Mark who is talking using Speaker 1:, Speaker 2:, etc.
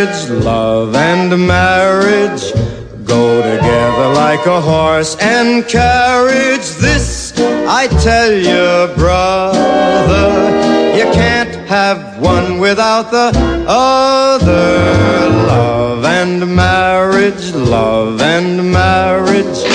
Speaker 1: love and marriage go together like a horse and carriage. This I tell you, brother, you can't have one without the other. Love and marriage, love and marriage